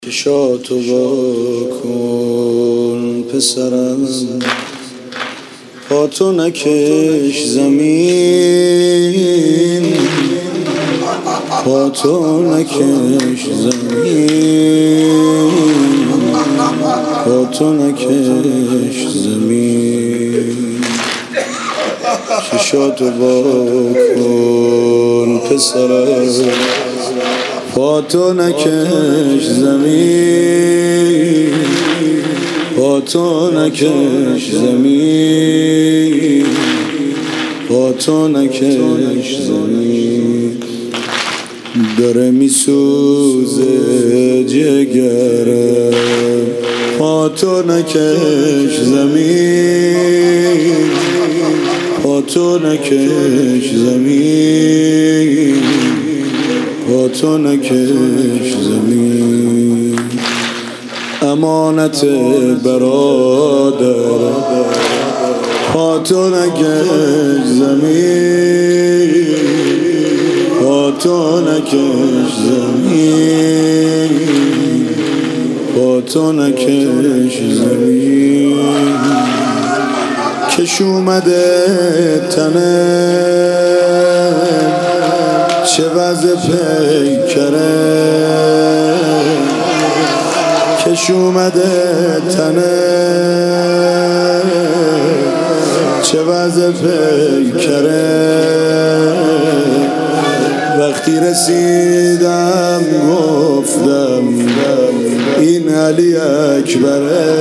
چشاتو واکن پسرم، پاتو نکش زمین، پاتو نکش زمین، پاتو نکش زمین. چشاتو واکن پسرم، پاتو نکش زمین، پاتو نکش زمین، پاتو نکش زمین. داره میسوزه جگرم، پاتو نکش زمین، پاتو نکش زمین، پاتو نکش زمین. امانت برادر، پاتو نکش زمین، پاتو نکش زمین، پاتو نکش زمین. کش اومده تنه، چه وضع پیکره، کش اومده تنه، چه وضع پیکره. وقتی رسیدم گفتم این علی اکبره،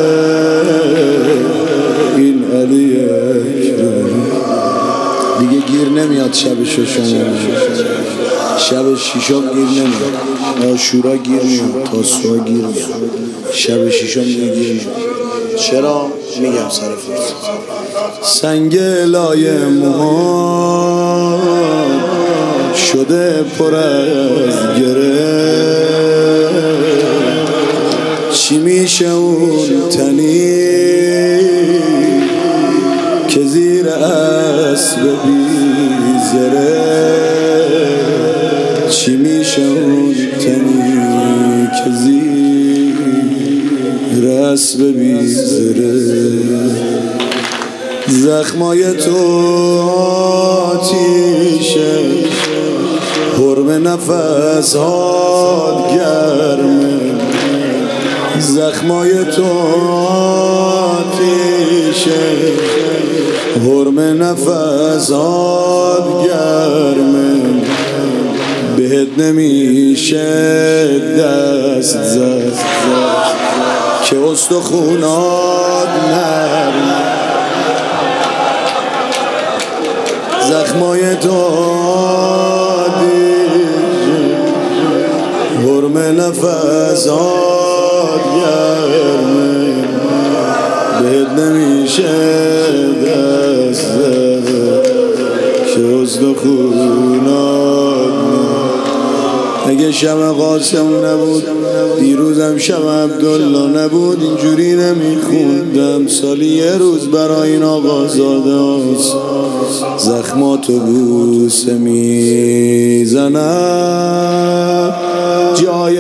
این علی اکبره. دیگه گیر نمیاد شب ششم، شب شیشم گیر نمیاد، عاشورا گیر میاد، تاسوعا گیر میاد، شب شیشم دیگه گیر نمیاد. چرا؟ میگم سر فرصت. سنگ لای موها شده پر از گره، چی میشه اون تنی که زیر اسب بیزره، چی میشه اون تنی که زیر اسب بیزره. زخمای تو آتیشه، حرم نفس هات گرمه، زخمای تو آتیشه، حرم نفس هات گرمه. بهت نمیشه دست زد که استخونات نرمه، زخمای تو آتیشه، حرم نفس هات گرمه. بهت نمیشه دست زد که استخونات. اگه شب قاسم نبود، دیروزم شب عبدالله نبود، اینجوری نمیخوندم سالی یه روز برای این آقازاده هاست. زخماتو بوسه میزنم جای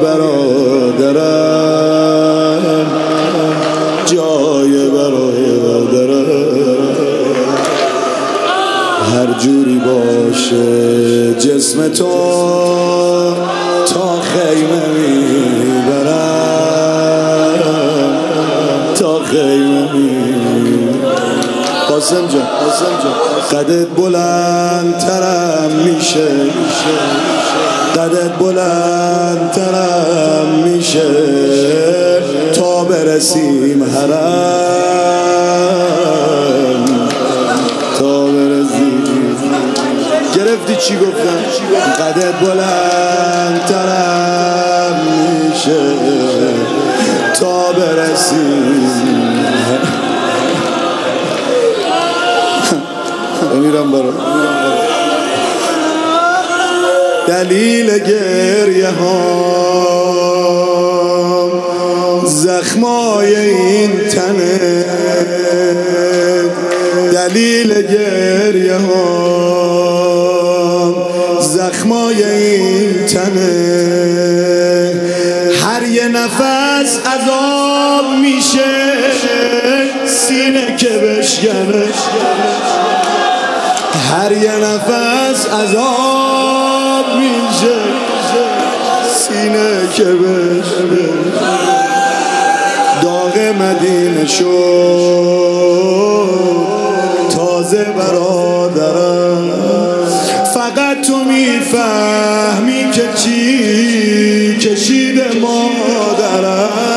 برادرم، جای برادرم. هر جوری باشه جسم تو تا خیمه میبرم، تا خیمه میبرم. قاسم جان، قاسم جان، قدت بلندترم میشه، قدت بلندترم میشه تا برسیم حرم، تا برسیم. گرفتی چی گفتم؟ قدت بلندترم میشه تا برسیم. بمیرم برا دلیل گریه ها، زخمای این تنه، دلیل گریه ها، زخمای این تنه. هر هر یه نفس عذاب میشه سینه که بشکنه، هر یه نفس عذاب میشه سینه که بشکنه. داغ مدینه شد تازه برادرم، فقط تو میفهمی که چی کشیده مادرم.